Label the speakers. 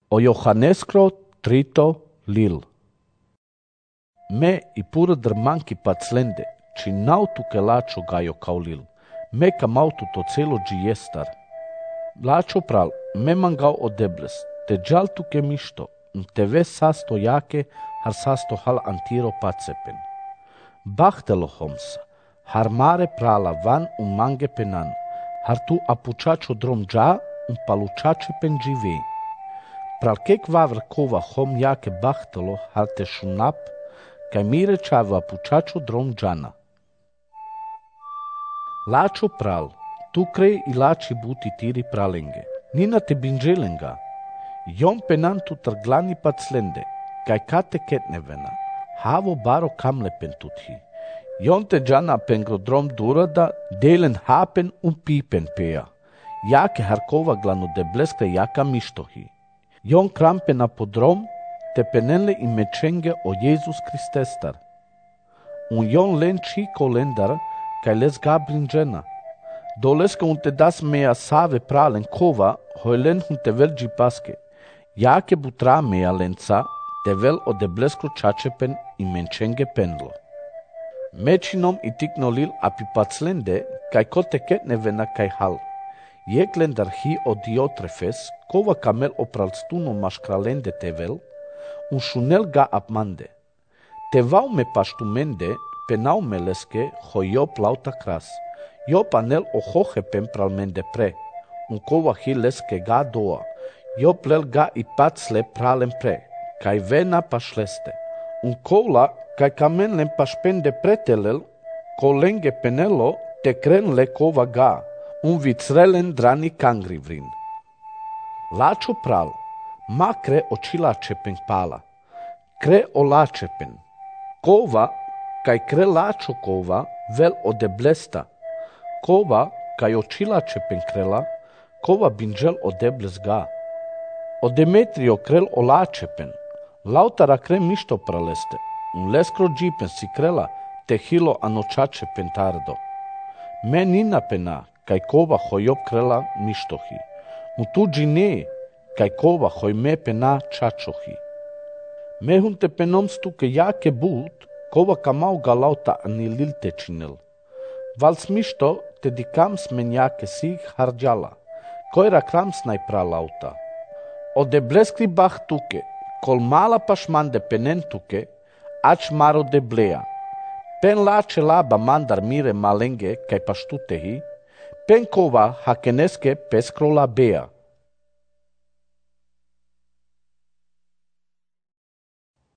Speaker 1: O Iohannescro trito lil. Me i pură drmanki paclende, ci nautu ke lačo gajo kao lil. Me kamautu to celo džijestar. Lačo pral, me mangao odebles, te džaltu ke mišto, te ve sasto jake, har sasto hal antiro pacepen. Bahtelo homsa, har mare prala van mange penan, har tu apučačo drom dža, palučače pen dživej. Pral kek vavr kova hom jake bahtelo har te šunap, kaj mire čava apučačo drom džana. Lačo pral, tu kre i lači buti tiri pralenge, nina te binđelenga. Jon penan tu trglani paclende, kaj kate ketnevena, havo baro kamle pentuthi. Jon te džana pengrodrom durada, delen hapen pipen peja. Jake harkova glano debleskre jaka mištohi. Jon krampe na podrom, te penenle i mečenge o Jezus Kristestar. Jon len čiko lendar, kaj les gablinđena. Doleska te das meja save pralen kova, hojlen te velđi paske. Jake butra meja lenca, te vel o debleskro čačepen i menčenge penlo. Mečinom i tiknolil api paclende, kaj kote ketnevena kaj hal. Jeklendar hi o Diotrefes, kova kamel opralstuno maškralende te vel, šunel ga apmande. Te vau me paštumende, penau meleske, ho jo plauta kras. Jo panel o hohe pen pralmende pre, kova hi leske ga doa. Jo plel ga i pacle pralen pre, kaj vena pašleste. Kola, kaj kamen len pašpende pretelel, ko lenge penelo, te kren le kova ga, vicrelen drani kangrivrin. Lačo pral, ma kre očilačepen pala, kre olačepen. Kova, kaj kre lačo kova, vel odeblesta. Kova, kaj očilačepen krela, kova binđel odebles ga. O Demetrio krel olačepen, lautara kre mišto praleste, leskro džipen si krela, te hilo anočače pentardo. Me nina pena, kaj kova hojop krela mištohi. Tu džine, kaj kova hoj me pena čačohi. Mehun te penom stuke jake but, kova kamau ga lauta anilil te činel. Vals mišto te dikam smenjake sig harđala, kojra kramsnaj pralauta. O debleskri bah tuke, kol mala pašmande penen tuke, ač maro deblea. Pen lače laba mandar mire malenge kaj paštutehi, pen kova hakeneske peskro labea.